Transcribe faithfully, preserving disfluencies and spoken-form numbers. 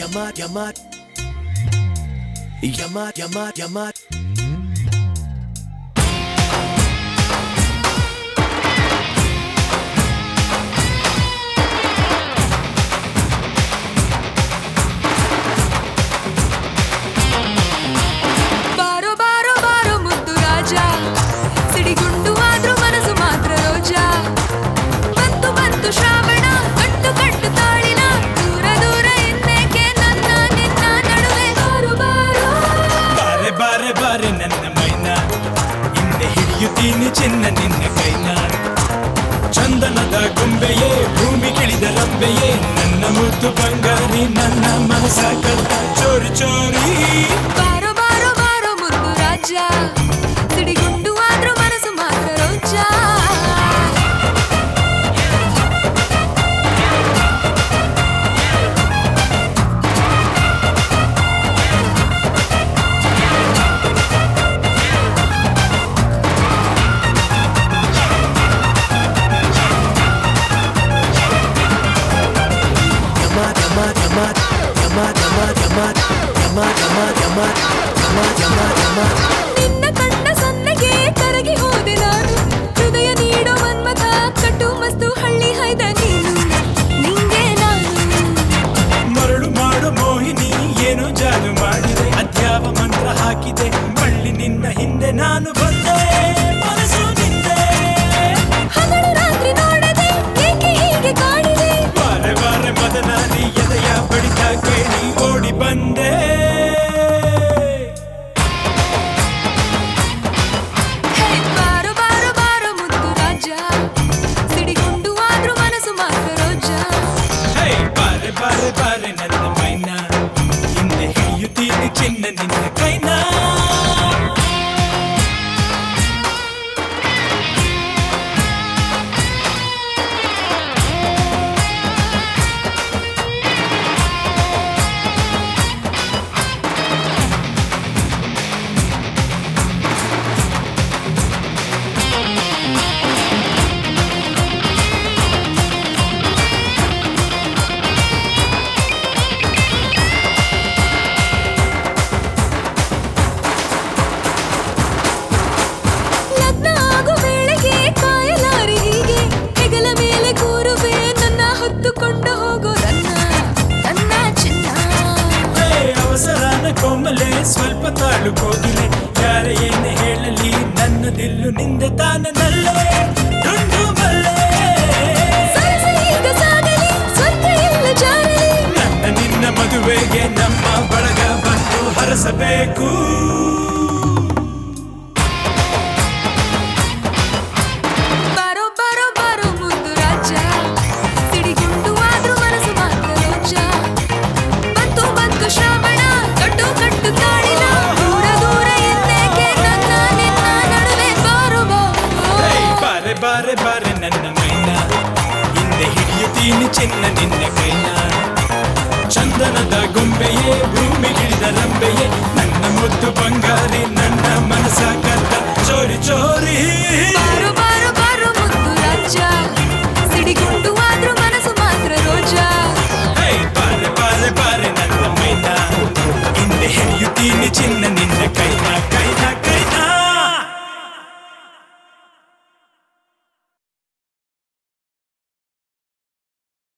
Yamat, Yamat, Yamat, Yamat, Yamat. ಬಾರೋ ಬಾರೋ ಬಾರೋ ಮುದ್ದು ರಾಜ, ಸಿಡಿಗುಂಡು ಆದ್ರೂ ಮನಸ್ಸು ಮಾತ್ರ ರೋಜಾ. ಬಂತು ಬಂತು ಶ್ರಾವಣ, ಕಟ್ಟು ಕಟ್ಟು ತಾಳಿನ, ದೂರ ದೂರ ಇನ್ನೇಕೆ ನನ್ನ ನಿನ್ನ ನಡುವೆ. ಬಾರೋ ಬಾರೋ ಬಾರೆ ಬಾರೆ ಬಾರೆ ನನ್ನ ಮೈನ, ಹಿಂದೆ ಹಿಡಿಯುತ್ತೀನಿ ಚಿನ್ನ ನಿನ್ನ ಕೈನ. ಚಂದನದ ಗೊಂಬೆಯೇ, ಭೂಮಿಗಿಳಿದ ರಂಬೆಯೇ, ನನ್ನ ಮುದ್ದು ಬಂಗಾರಿ, ನನ್ನ ಮನಸ ಕದ್ದ ಚೋರಿ ಚೋರಿ. ಬಾರೋ ಬಾರೋ ಬಾರೋ ಮುದ್ದು ರಾಜ, ಸಿಡಿಗುಂಡು ಆದ್ರೂ ಮನಸ್ಸು ಮಾತ್ರ ರೋಜಾ. Yamat, Yamat, Yamat, Yamat, Yamat, Yamat, Yamat, Yamat, Yamat, Yamat. ನಿನ್ನ ಕಣ್ಣ ಸನ್ನೆಗೆ ಕರಗಿ ಹೋದೆ ನಾನು, ಹೃದಯ ನೀಡೋ ಮನ್ಮಥ, ಕಟ್ಟು ಮಸ್ತು ಹಳ್ಳಿ ಹೈದ ನೀನು, ನಿಂಗೆ ನಾನು. ಮರಳು ಮಾಡು ಮೋಹಿನಿ, ಏನು ಜಾದು ಮಾಡಿದೆ, ಅದ್ಯಾವ ಮಂತ್ರ ಹಾಕಿದೆ, ಮಳ್ಳಿ ನಿನ್ನ ಹಿಂದೆ ನಾನು ಬಂದೆ, ಮನಸ್ಸು ನಿಂದೆ. ಹಗಲು ರಾತ್ರಿ ನೋಡದೆ ಏಕೆ ಹೀಗೆ ಕಾಡಿದೆ, ಬಾರೆ ಬಾರೆ ಮದನಾದಿ, ಎದೆಯ ಬಡಿತ ಕೇಳಿ ಓಡಿ ಬಂದೆ. ಹೇ ಬಾರೋ ಬಾರೋ ಬಾರೋ ಮುದ್ದು ರಾಜ, ಸಿಡಿಗುಂಡು ಆದ್ರೂ ಮನಸ್ಸು ಮಾತ್ರ ರೋಜಾ. ಹೇ ಬಾರೆ ಬಾರೆ ಬಾರೆ ನನ್ನ ಮೈನ, ಹಿಂದೆ ಹಿಡಿಯುತ್ತೀನಿ ಚಿನ್ನ ನಿನ್ನ ಕೈನ. ಲಗ್ನ ಆಗೋ ವೇಳೆಗೆ ಕಾಯಲಾರಿ ಹೀಗೆ, ಹೆಗಲ ಮೇಲೆ ಕೂರುವೆ ನನ್ನ ಹೊತ್ತುಕೊಂಡು ಹೋಗೋ ನನ್ನ ನನ್ನ ಚಿನ್ನ. ಹೇ ಅವಸರನ ಕೋಮಲೆ, ಸ್ವಲ್ಪ ತಾಳು ಕೋಗಿಲೆ, ಯಾರ ಏನೇ ಹೇಳಲಿ, ನನ್ನ ದಿಲ್ಲು ನಿಂದೆ ತಾನನಲ್ಲೇ, ಡುಂಡು ಮಲ್ಲೆ. ಸರಸರಿ ಈಗ ಸಾಗಲಿ, ಸ್ವರ್ಗ ಎಲ್ಲ ಜಾರಲಿ, ನನ್ನ ನಿನ್ನ ಮದುವೆಗೆ ನಮ್ಮ ಬಳಗ ಬಂದು ಹರಸಬೇಕು. ಬಾರೋ ಬಾರೋ ಬಾರೋ ಮುದ್ದು ರಾಜ, ಸಿಡಿಗುಂಡು ಆದ್ರೂ ಮನಸ್ಸು ಮಾತ್ರ ರೋಜಾ. ಬಂತು ಬಂತು ಶ್ರಾವಣ, ಕಟ್ಟು ಕಟ್ಟು ತಾಳಿನ, ದೂರ ದೂರ ಇನ್ನೇಕೆ ನನ್ನ ನಿನ್ನ ನಡುವೆ. ಬಾರೋ ಹೇ ಬಾರೋ ಬಾರೆ ಬಾರೆ ಬಾರೆ ನನ್ನ ಮೈನ, ಹಿಂದೆ ಹಿಡಿಯುತ್ತೀನಿ ಚಿನ್ನ ನಿನ್ನ ಕೈನ. ಚಂದನದ ಗೊಂಬೆಯೇ, ಭೂಮಿಗಿಳಿದ ರಂಬೆಯೇ, ನನ್ನ ಮುದ್ದು ಬಂಗಾರಿ, ನನ್ನ ಮನಸ ಕದ್ದ ಚೋರಿ ಚೋರಿ. ಬಾರೋ ಬಾರೋ ಬಾರೋ ಮುದ್ದು ರಾಜ, ಸಿಡಿಗುಂಡು ಆದ್ರೂ ಮನಸ್ಸು ಮಾತ್ರ ರೋಜಾ. ಹೇ ಬಾರೆ ಬಾರೆ ಬಾರೆ ನನ್ನ ಮೈನ, ಹಿಂದೆ ಹಿಡಿಯುತ್ತೀನಿ ಚಿನ್ನ ನಿನ್ನ ಕೈನ.